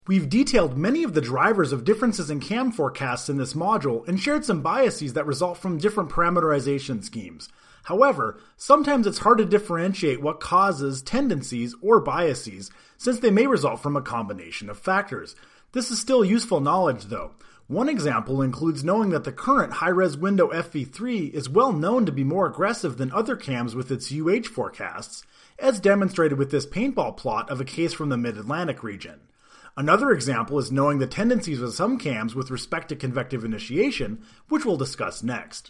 We've detailed many of the drivers of differences in cam forecasts in this module and shared some biases that result from different parameterization schemes. However, sometimes it's hard to differentiate what causes tendencies or biases, since they may result from a combination of factors. This is still useful knowledge though. One example includes knowing that the current high-res window FV3 is well known to be more aggressive than other cams with its UH forecasts, as demonstrated with this paintball plot of a case from the Mid-Atlantic region. Another example is knowing the tendencies of some cams with respect to convective initiation, which we'll discuss next.